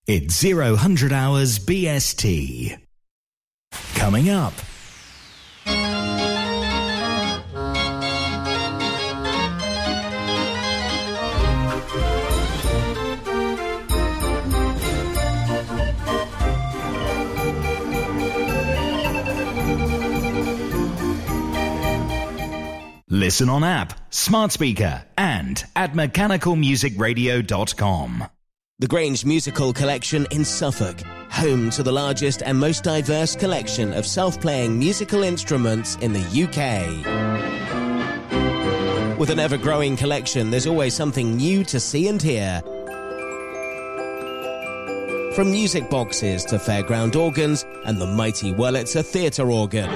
It's 0000 hours BST. Coming up. Listen on app, smart speaker, and at mechanicalmusicradio.com. The Grange Musical Collection in Suffolk, home to the largest and most diverse collection of self-playing musical instruments in the UK. With an ever-growing collection, there's always something new to see and hear. From music boxes to fairground organs and the mighty Wurlitzer theatre organ.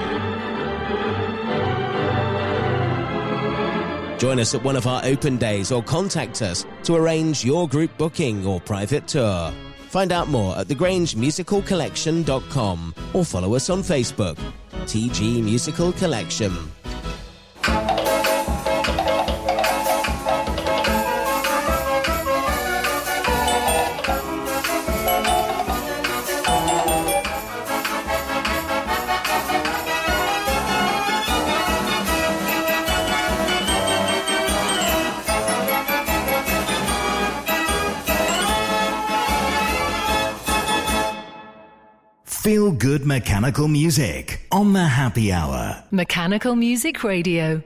Join us at one of our open days or contact us to arrange your group booking or private tour. Find out more at thegrangemusicalcollection.com or follow us on Facebook. TG Musical Collection. Feel good mechanical music on the Happy Hour. Mechanical Music Radio.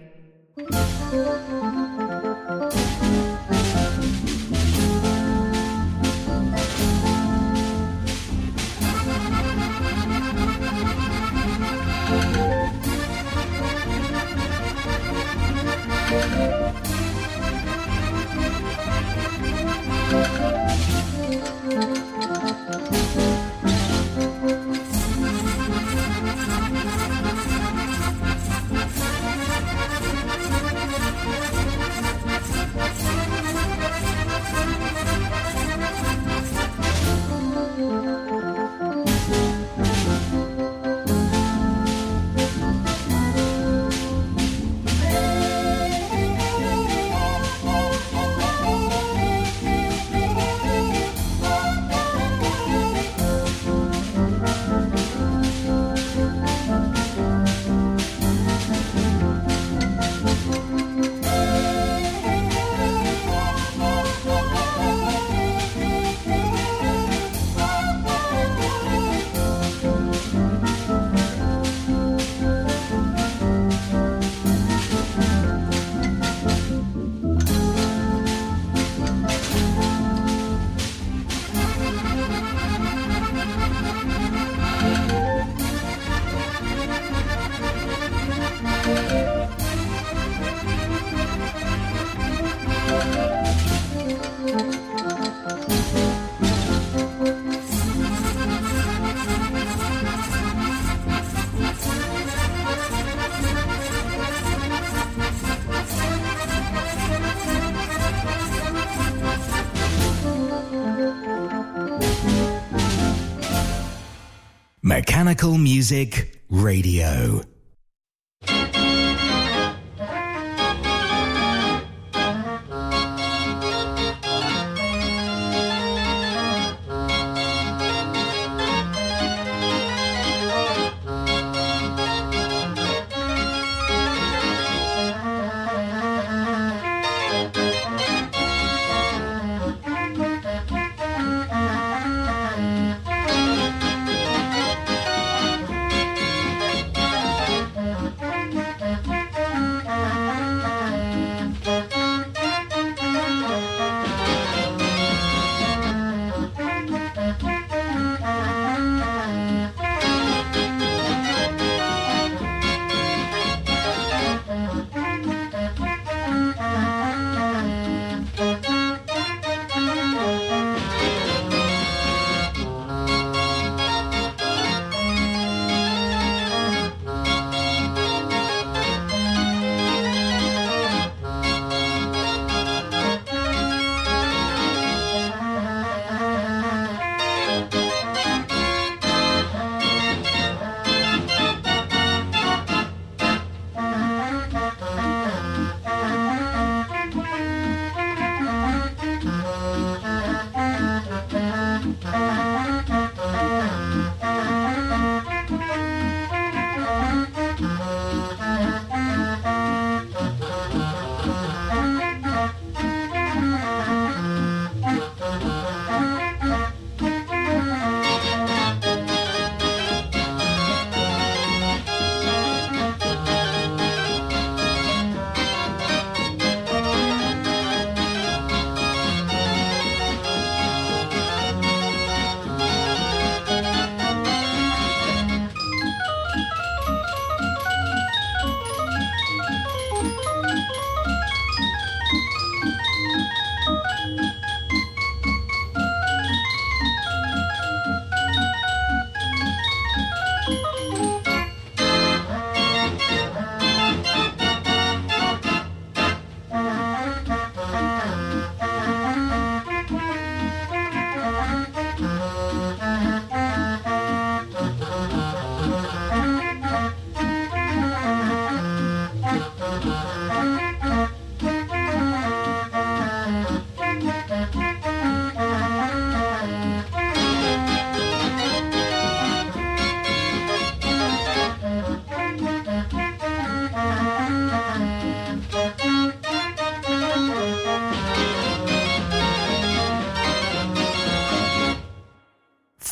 Mechanical Music Radio.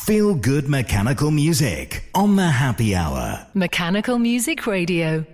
Feel good mechanical music on the Happy Hour. Mechanical Music Radio.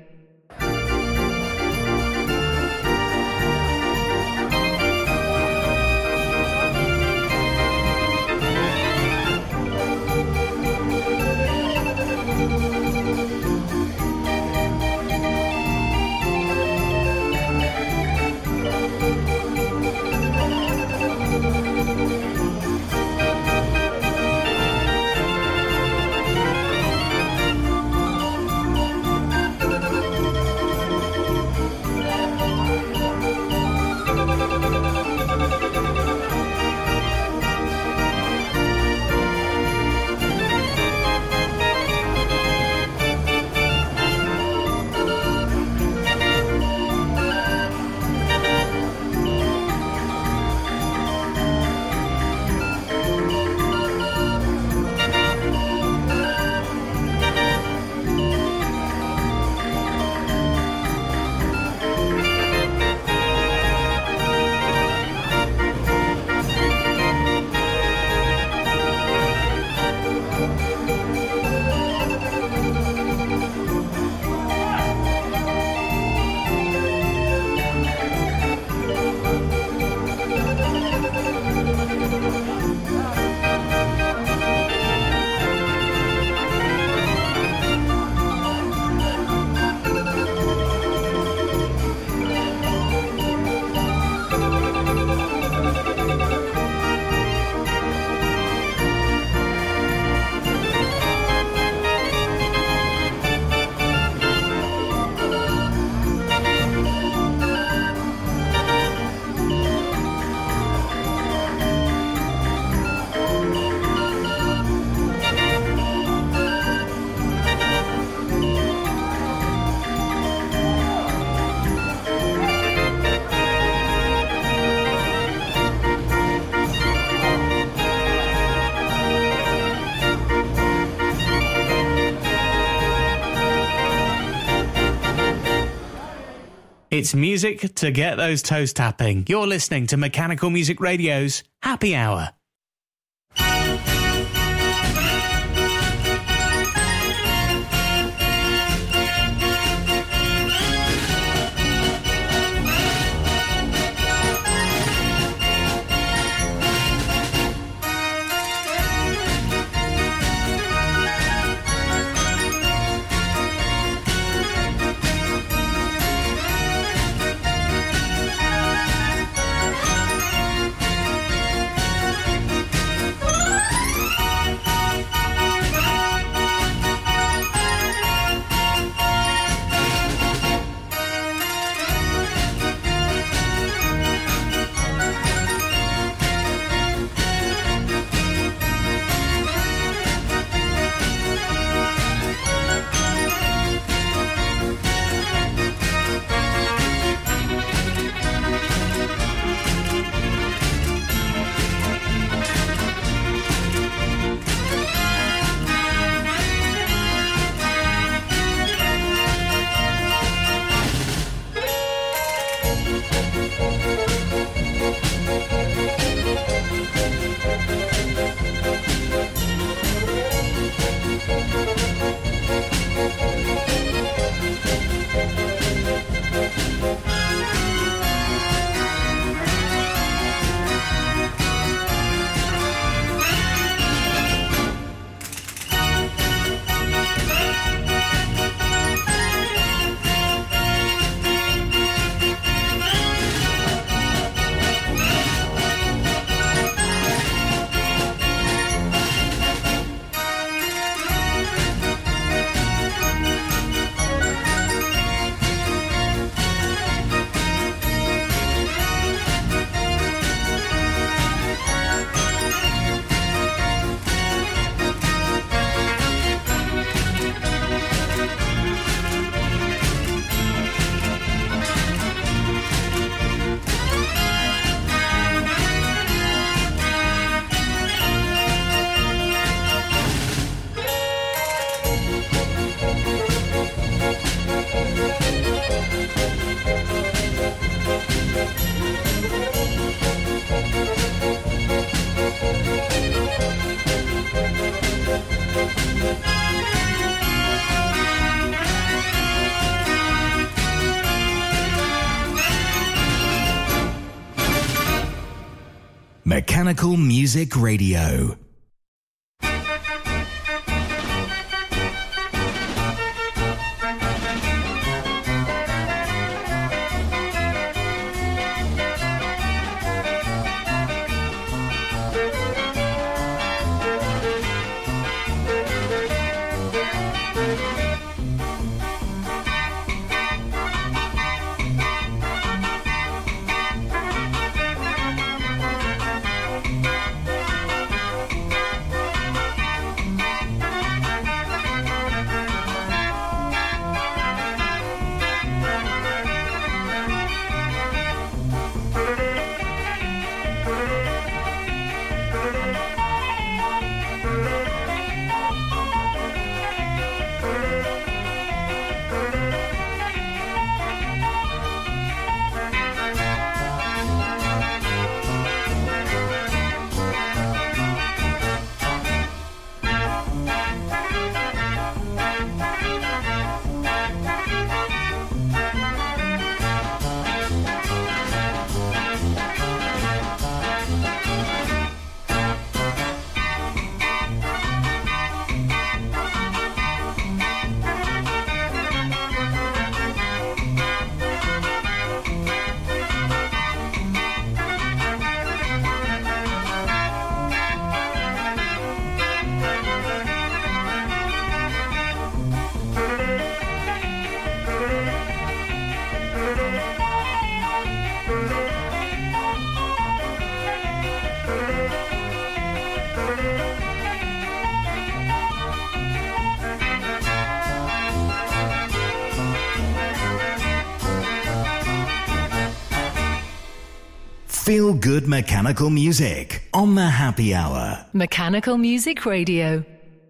It's music to get those toes tapping. You're listening to Mechanical Music Radio's Happy Hour. Mechanical Music Radio. Feel good mechanical music on the Happy Hour. Mechanical Music Radio.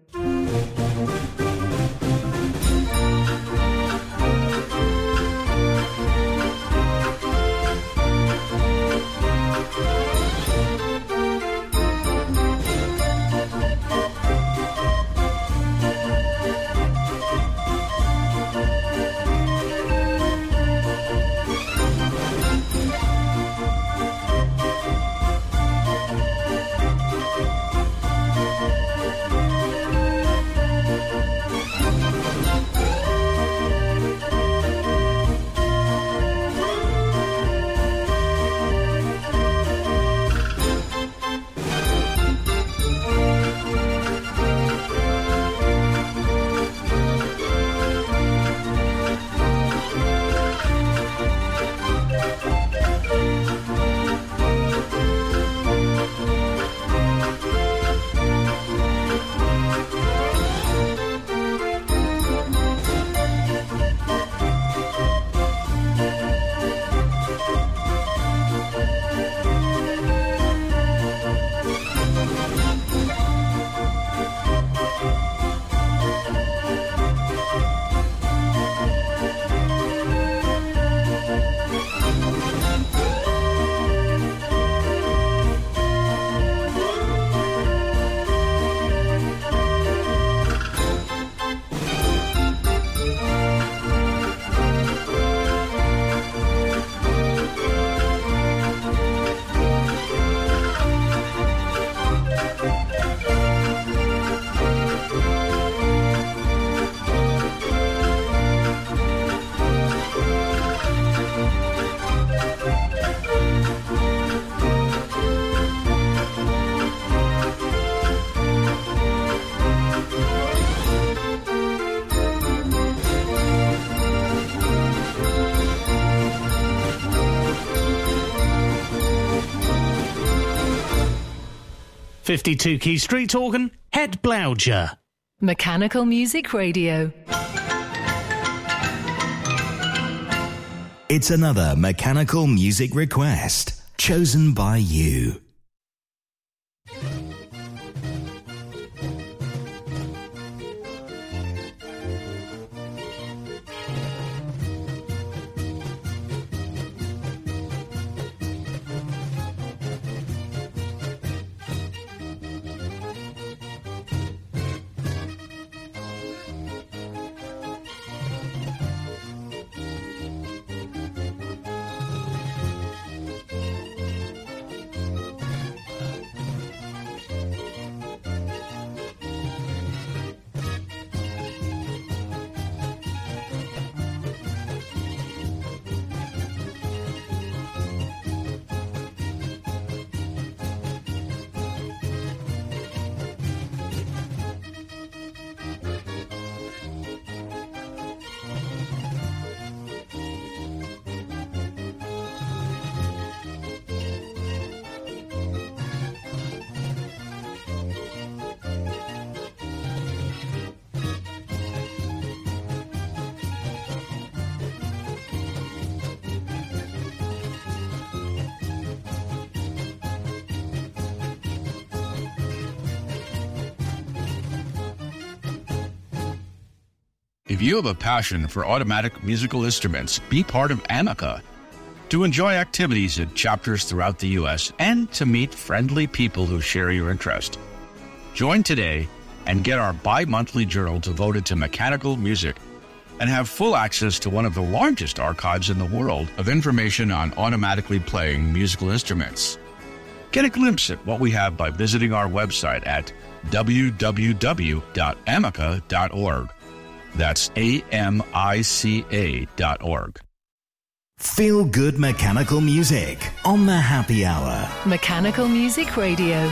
.52 key street organ, head Blauger. Mechanical Music Radio. It's another mechanical music request chosen by you. If you have a passion for automatic musical instruments, be part of Amica. To enjoy activities at chapters throughout the U.S. and to meet friendly people who share your interest. Join today and get our bi-monthly journal devoted to mechanical music and have full access to one of the largest archives in the world of information on automatically playing musical instruments. Get a glimpse at what we have by visiting our website at www.amica.org. That's AMICA.org. Feel good mechanical music on the Happy Hour. Mechanical Music Radio.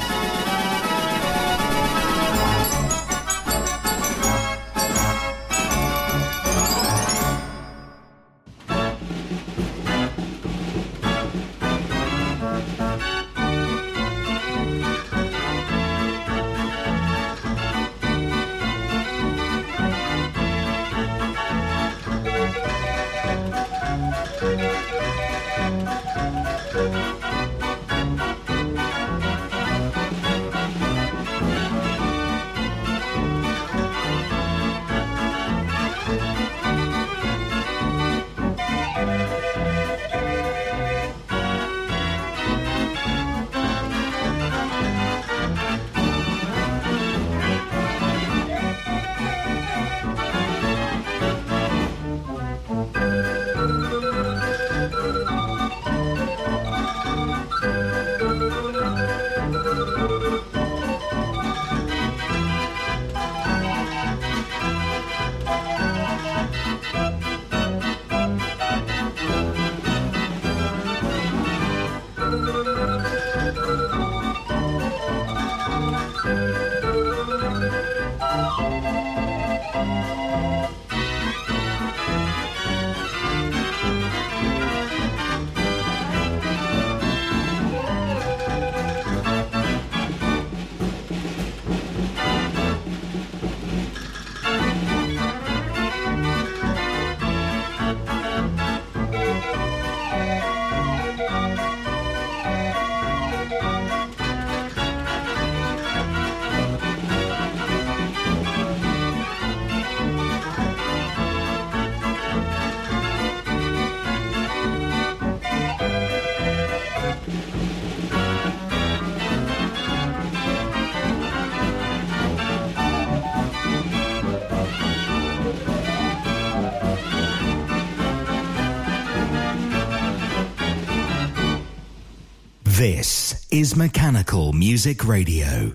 This is Mechanical Music Radio.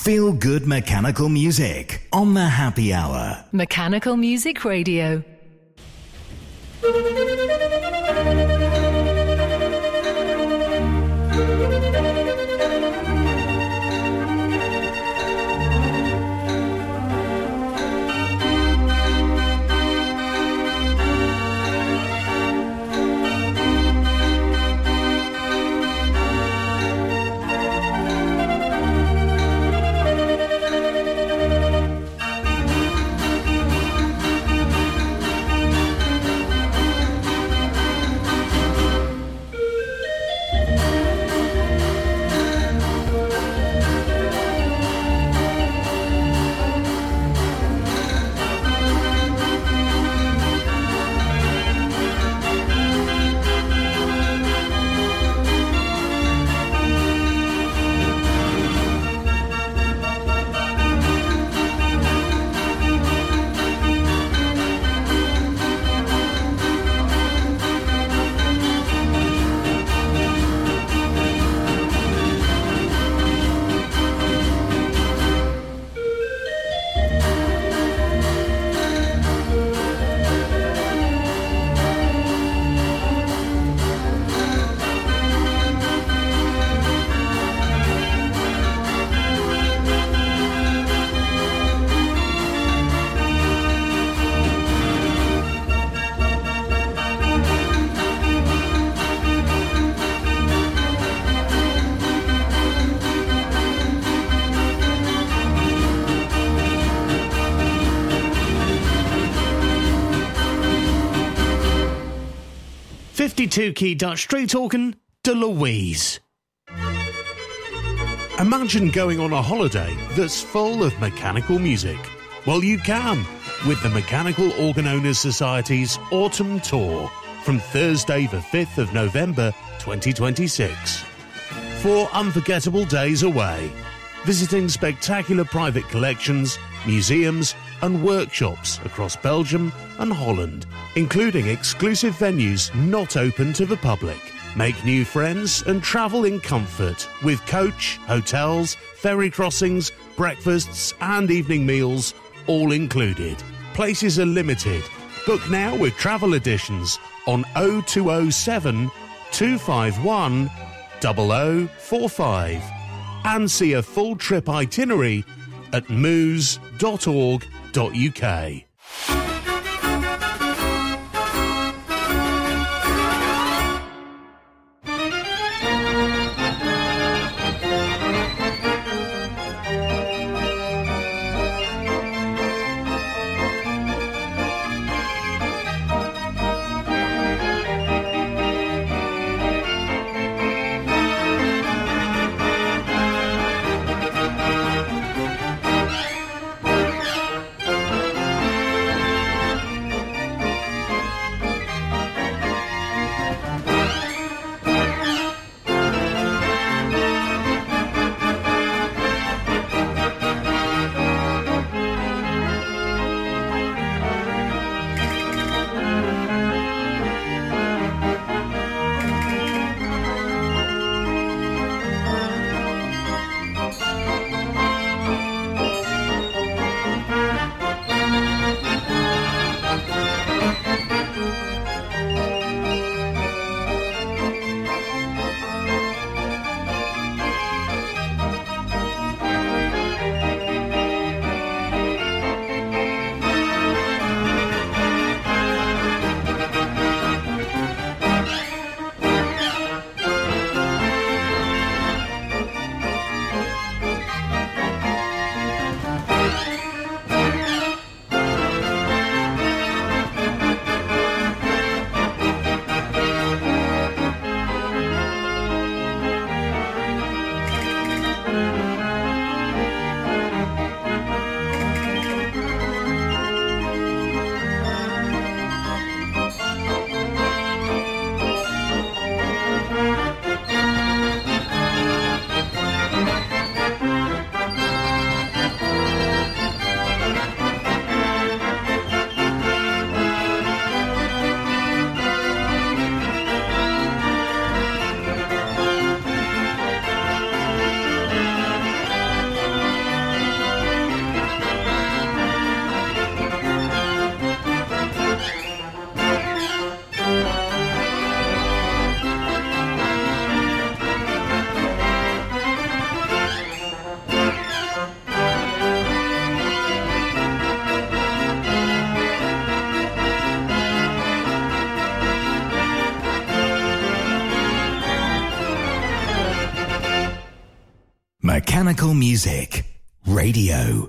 Feel good mechanical music on the Happy Hour. Mechanical Music Radio. Key Dutch Street Organ, De Louise. Imagine going on a holiday that's full of mechanical music. Well, you can with the Mechanical Organ Owners Society's Autumn Tour from Thursday the 5th of November 2026. 4 unforgettable days away, visiting spectacular private collections, museums and workshops across Belgium and Holland, including exclusive venues not open to the public. Make new friends and travel in comfort with coach, hotels, ferry crossings, breakfasts and evening meals all included. Places are limited. Book now with travel editions on 0207 251 0045 and see a full trip itinerary at moos.org.uk. Mechanical Music Radio.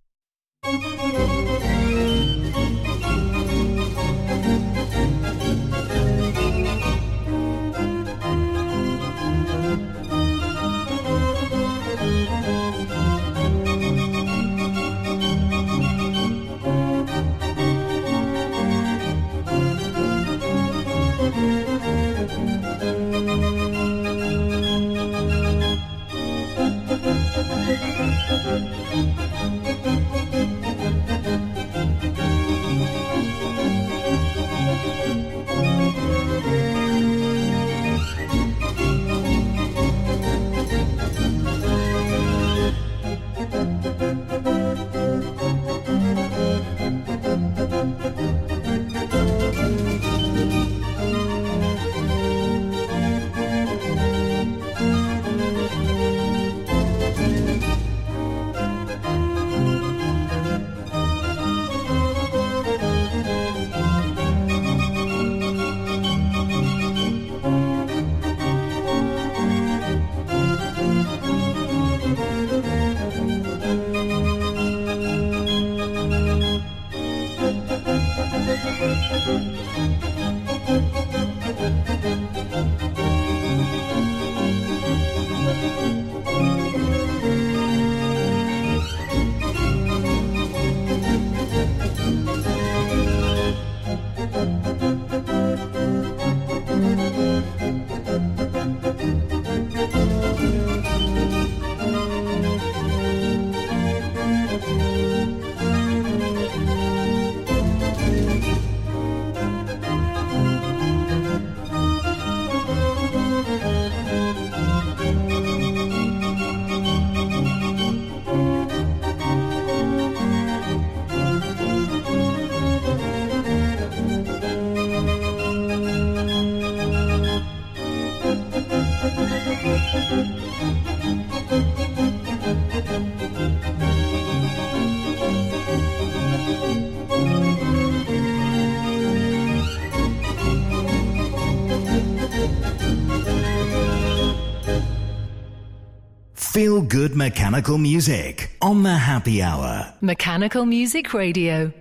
Feel good mechanical music on the Happy Hour. Mechanical Music Radio.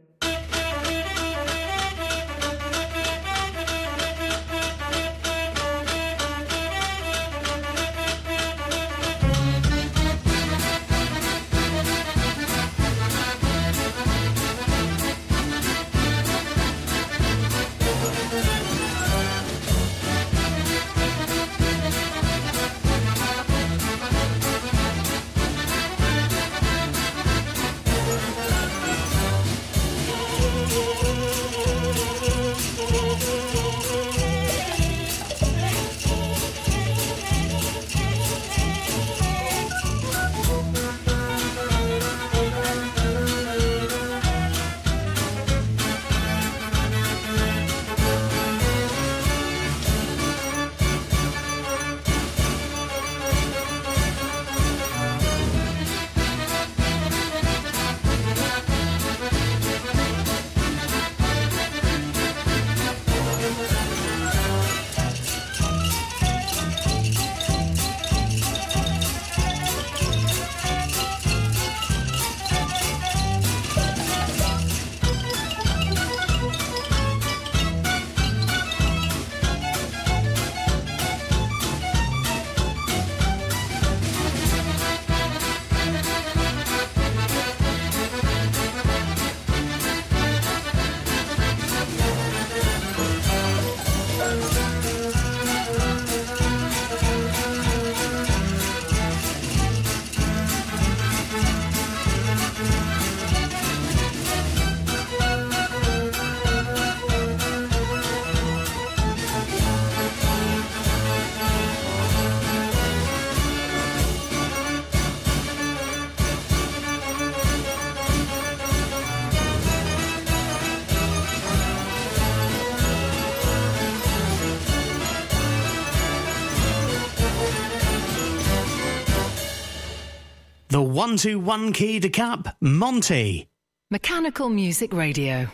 The 121 key to cap, Monty. Mechanical Music Radio.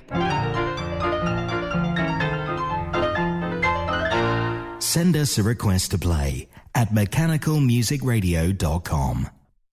Send us a request to play at mechanicalmusicradio.com.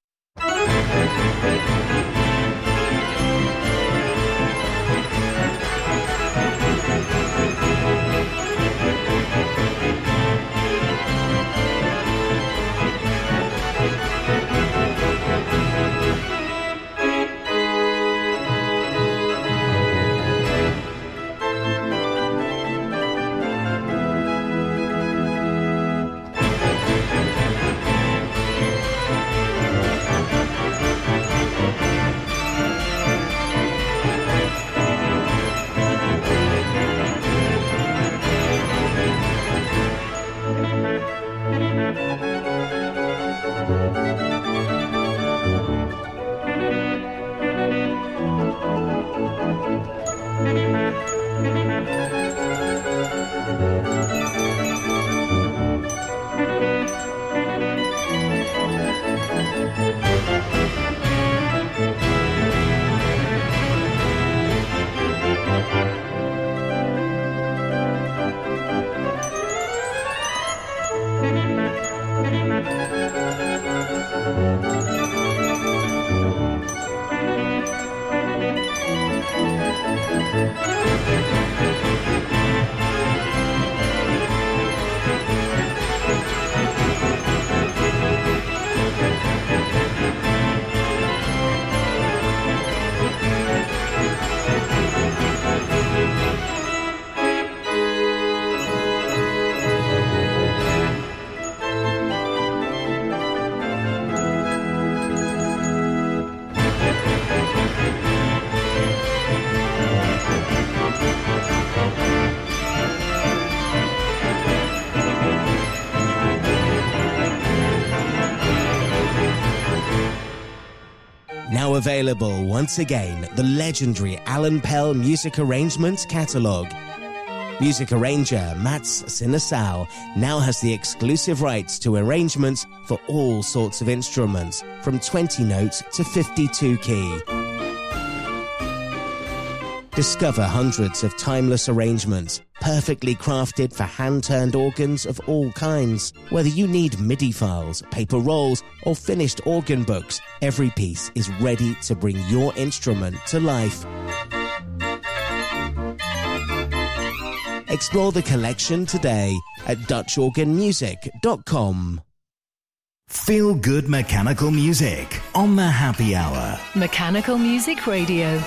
Now available once again, the legendary Alan Pell Music Arrangements Catalogue. Music arranger Mats Sinesal now has the exclusive rights to arrangements for all sorts of instruments, from 20 notes to 52 key. Discover hundreds of timeless arrangements, perfectly crafted for hand-turned organs of all kinds. Whether you need MIDI files, paper rolls, or finished organ books, every piece is ready to bring your instrument to life. Explore the collection today at DutchOrganMusic.com. Feel good mechanical music on the Happy Hour. Mechanical Music Radio.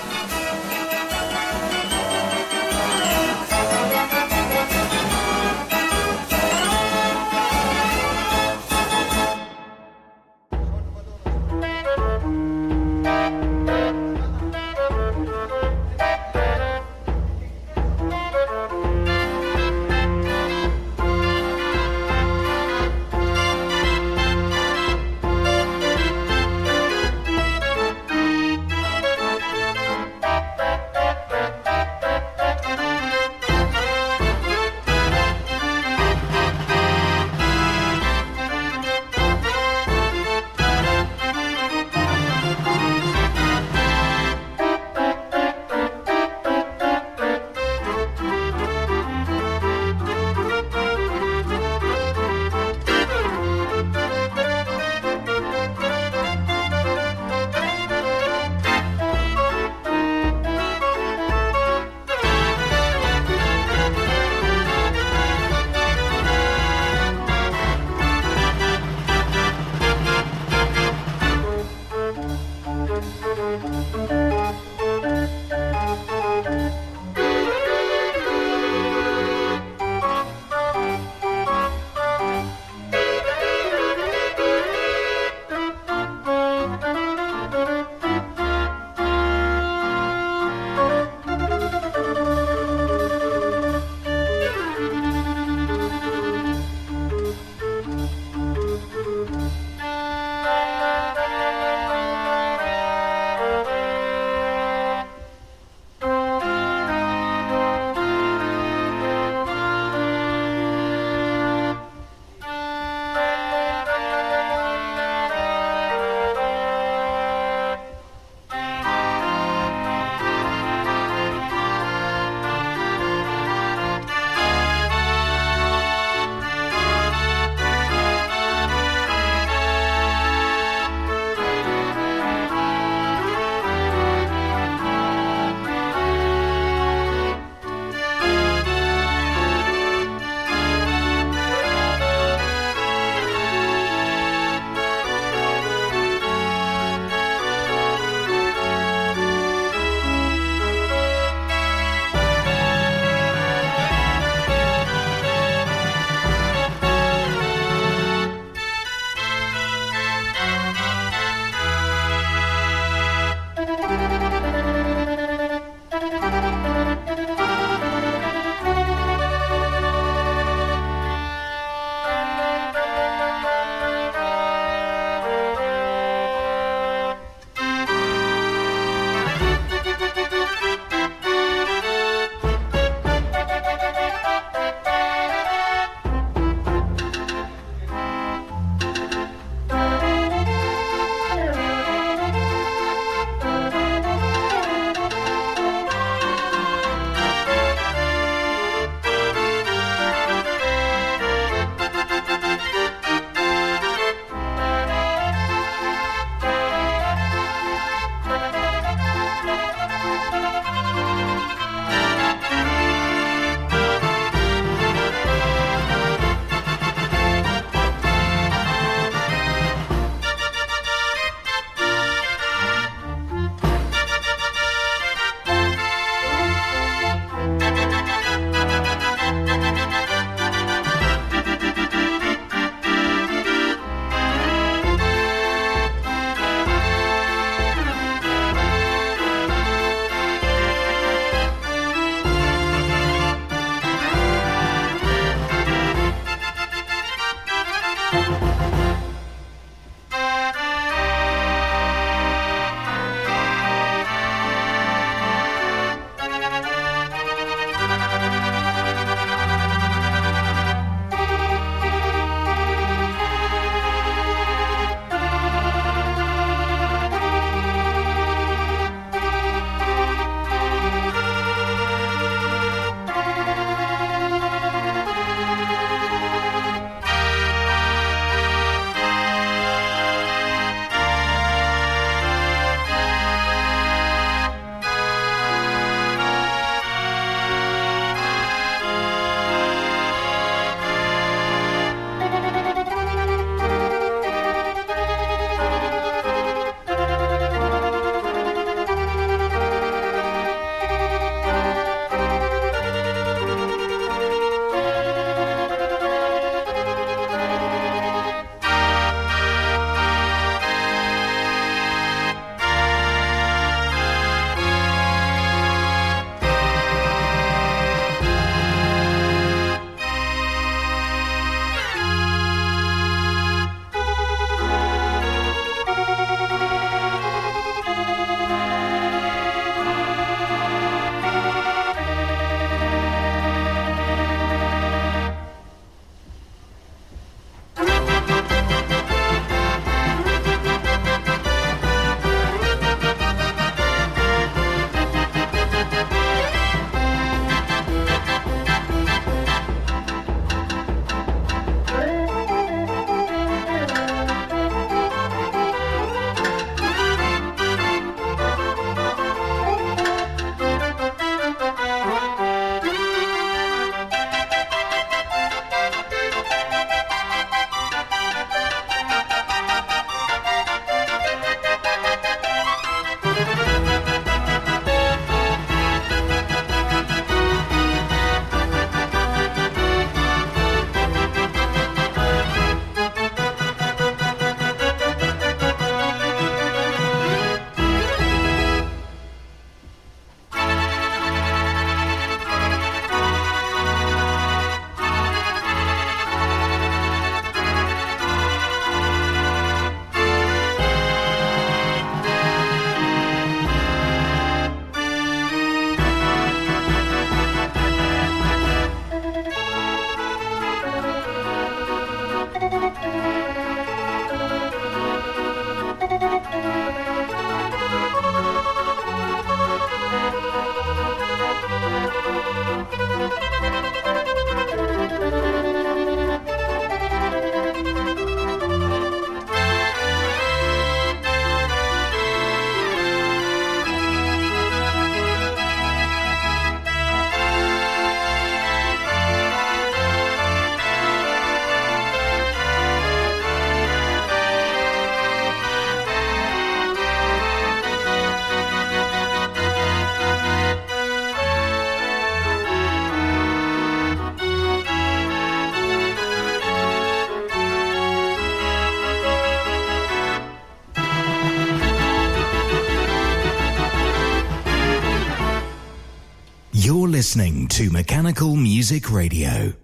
listening to Mechanical Music Radio.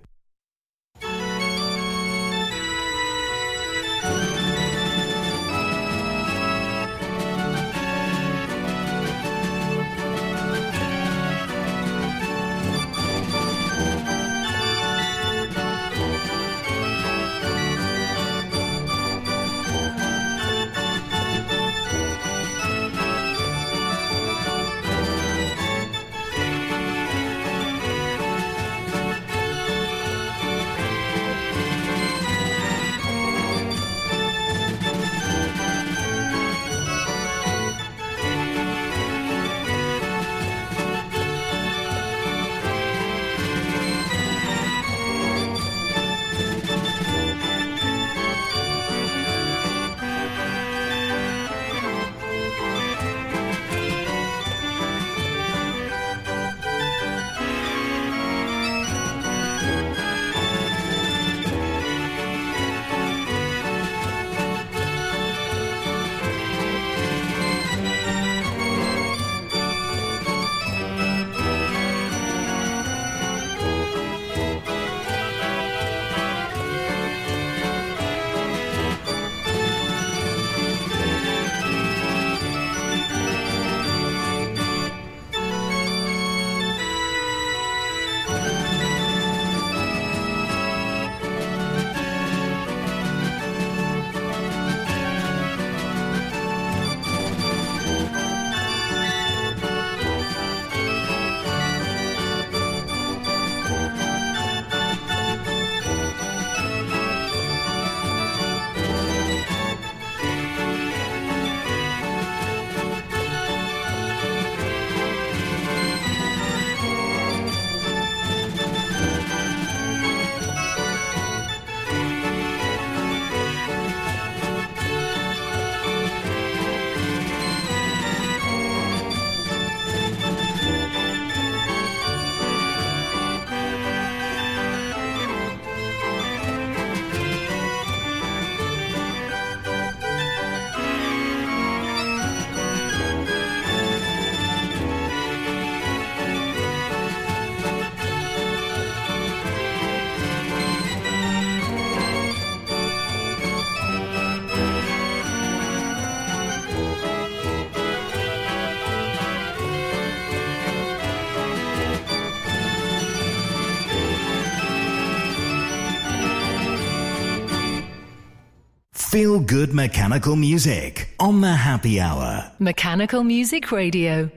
Feel good mechanical music on the Happy Hour. Mechanical Music Radio.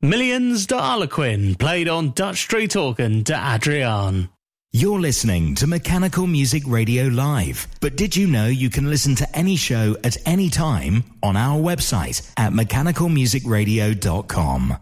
Millions de Harlequin, played on Dutch Street Organ de Adriaan. You're listening to Mechanical Music Radio Live. But did you know you can listen to any show at any time on our website at mechanicalmusicradio.com?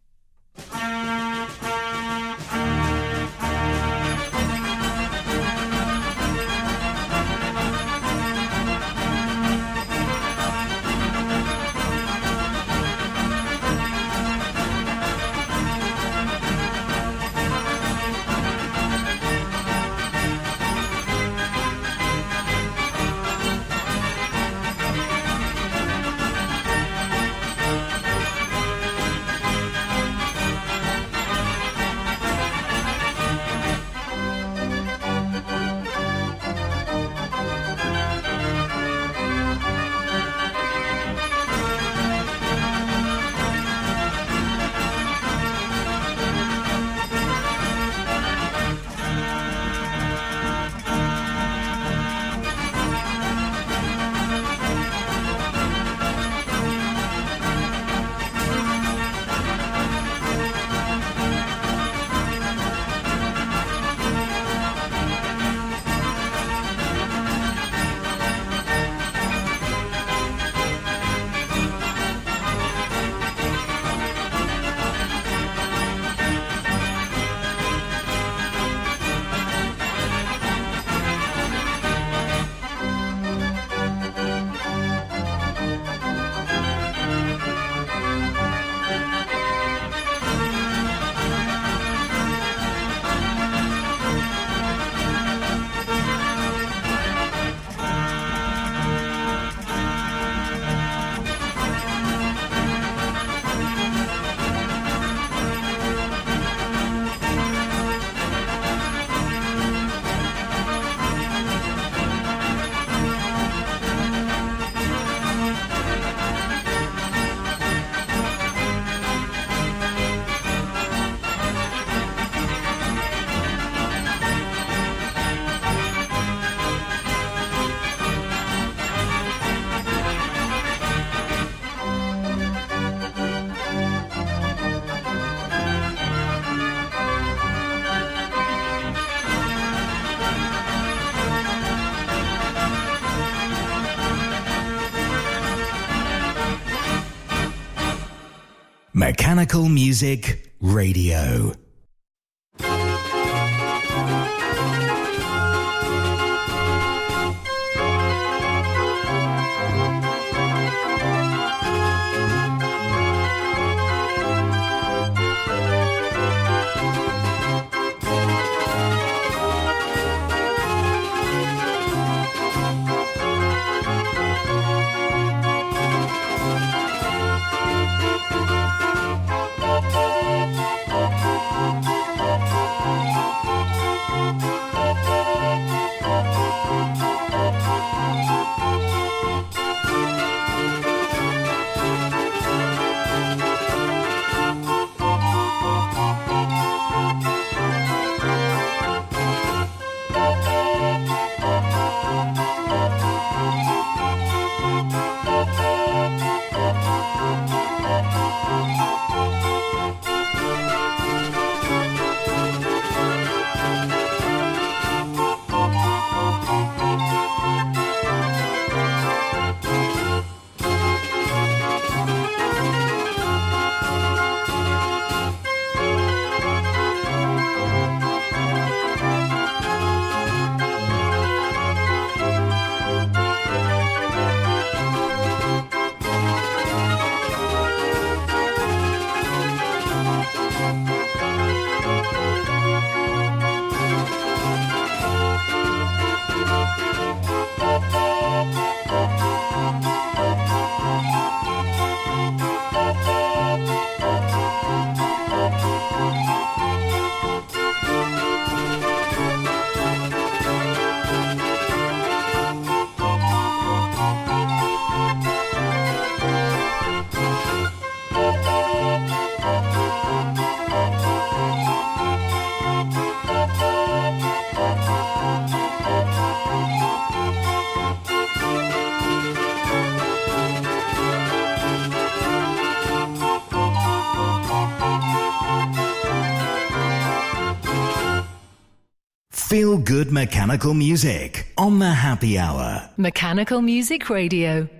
Mechanical Music Radio. Feel good mechanical music on the Happy Hour. Mechanical Music Radio.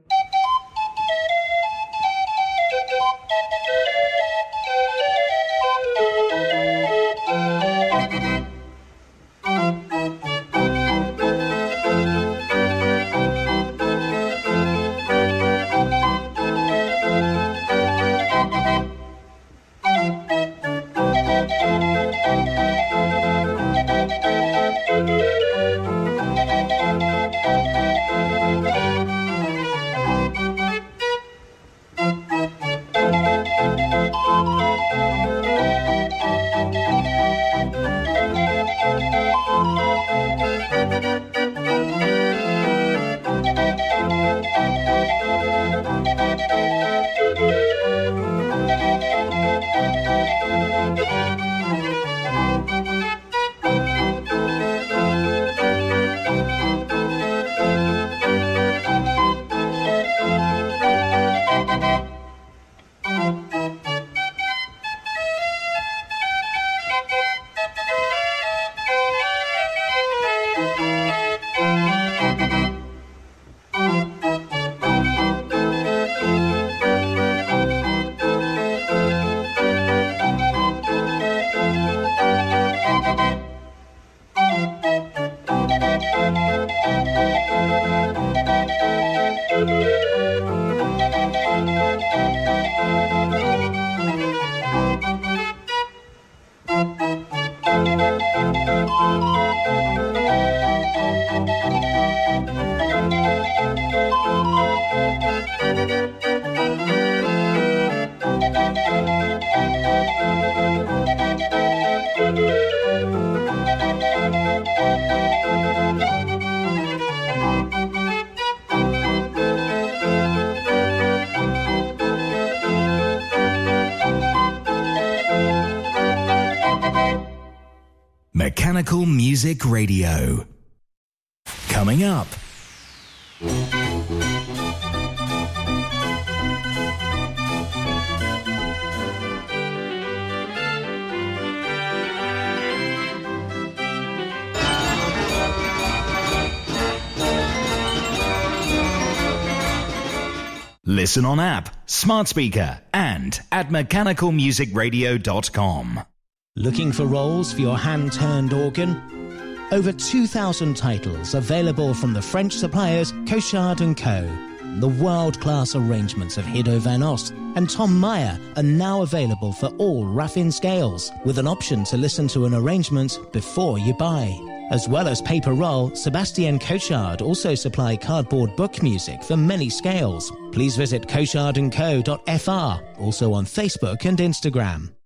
Mechanical Music Radio. Coming up. Listen on app, smart speaker, and at mechanicalmusicradio.com. Looking for rolls for your hand-turned organ? Over 2,000 titles available from the French suppliers Cochard & Co. The world-class arrangements of Hiddo van Ost and Tom Meyer are now available for all Raffin scales, with an option to listen to an arrangement before you buy. As well as paper roll, Sébastien Cochard also supply cardboard book music for many scales. Please visit cochardandco.fr, also on Facebook and Instagram.